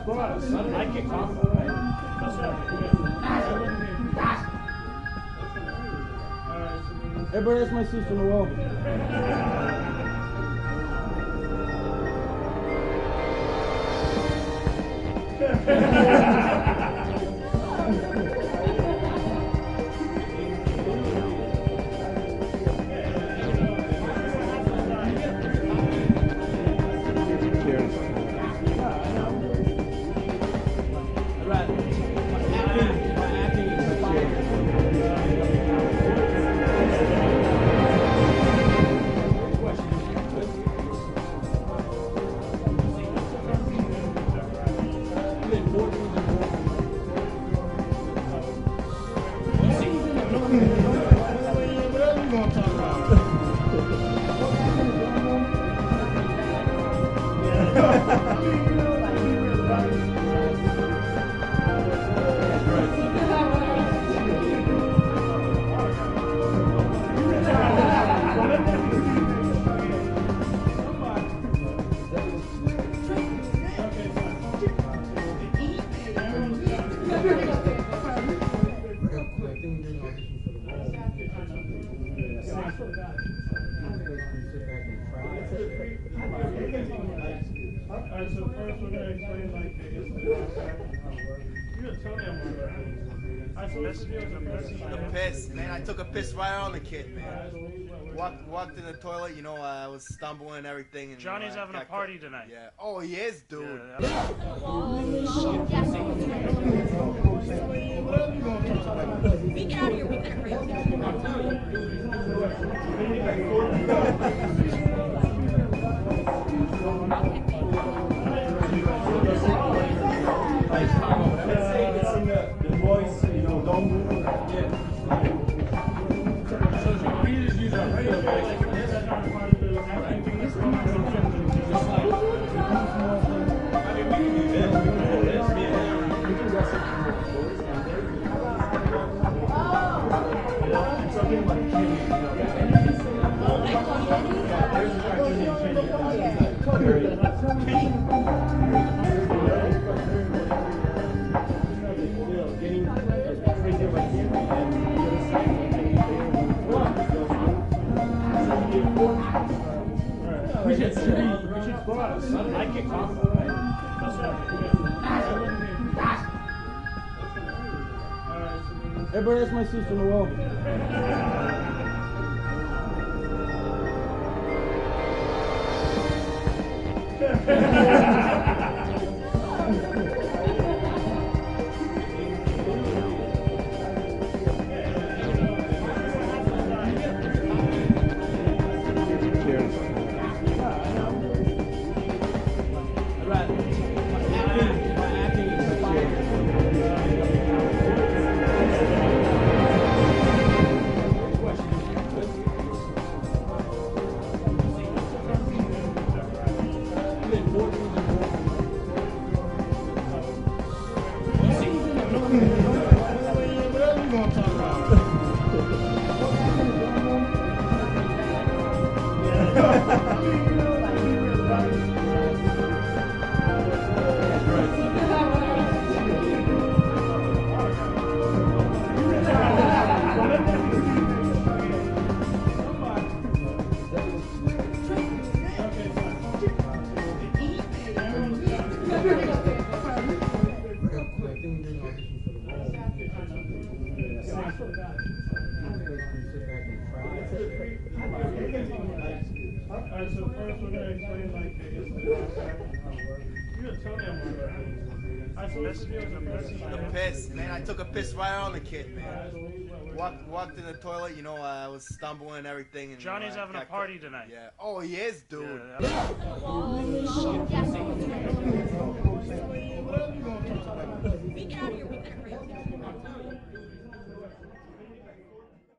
I get combo, right? Everybody ask my sister Noel. Alright, so first we're gonna explain like the The piss, man. I took a piss right on the kid, man. Walked in the toilet, you know, I was stumbling and everything. And, Johnny's having a party tonight. Yeah. Oh, he is, dude. Yeah. We get out of here, we better hurry The voice, you know, don't move. We should go out. I get combo, right? Everybody ask my sister Noel. Alright, so first we're gonna explain like the piss, man. I took a piss right on the kid, man. Walked in the toilet, you know, I was stumbling and everything. And, Johnny's having a party tonight. Yeah. Oh, he is, dude. Yeah. We get out of here, we better hurry